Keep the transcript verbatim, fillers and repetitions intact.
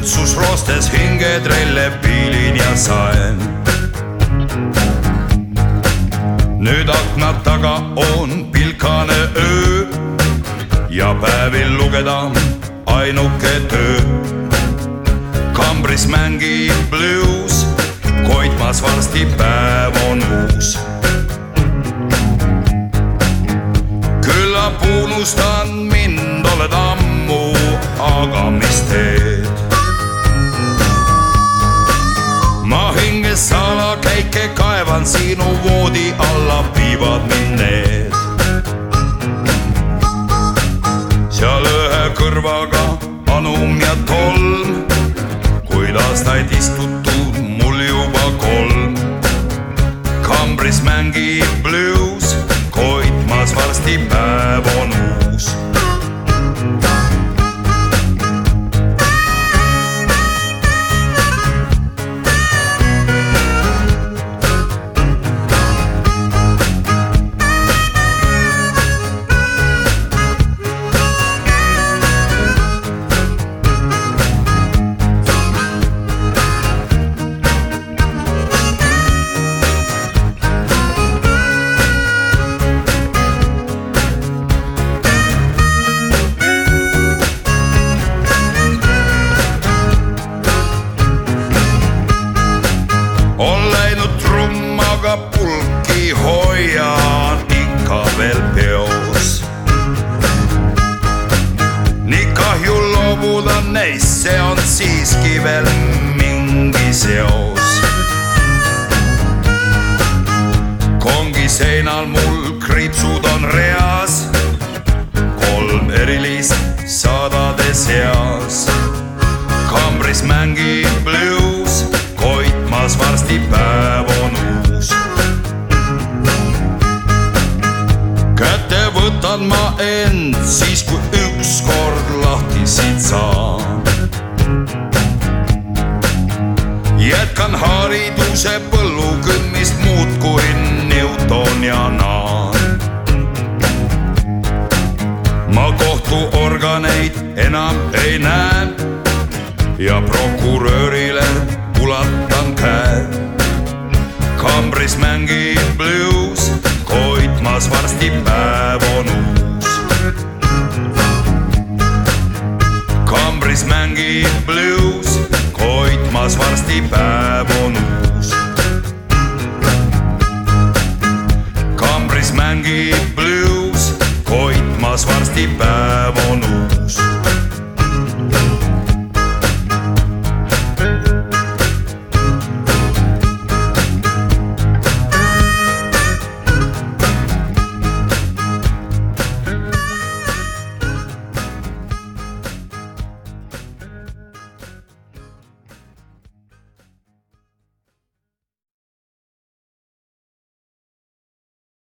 õndsusroostes hinge trelleb piilin ja saen. Nüüd aknad taga on pilkane öö ja päevil lugeda ainuke töö. Kambris mängib blues, koitmas varsti päev on uus. Küllap unustan mind, oled ammu, aga mis teed? Ma hinges salakäike kaevan sinu voodi alla, viivad mind need. Seal ühe kõrvaga anum ja tolm, kuid aastaid istutud mul juba kolm. Kambris mängib blues, koitmas varsti päev on uus. Pulki hoian ikka veel peos. Nii kahju loobuda neisse on siiski veel mingi seos. Kongi seinal mul kriipsud on reas, kolm erilist sadade seas. Kambris mängib blues, koitmas varsti päev on uus. Kätte võtan ma end siis, kui ükskord lahti siit saan. Jätkan hariduse põllukümmist muud kui Newton ja naan. Ma kohtuorganeid enam ei näe ja prokurörile ulatan käe. Kambris mängib blues, koitmas varsti päev on uus. Kambris mängib blues, koitmas varsti päev on uus. Kambris mängib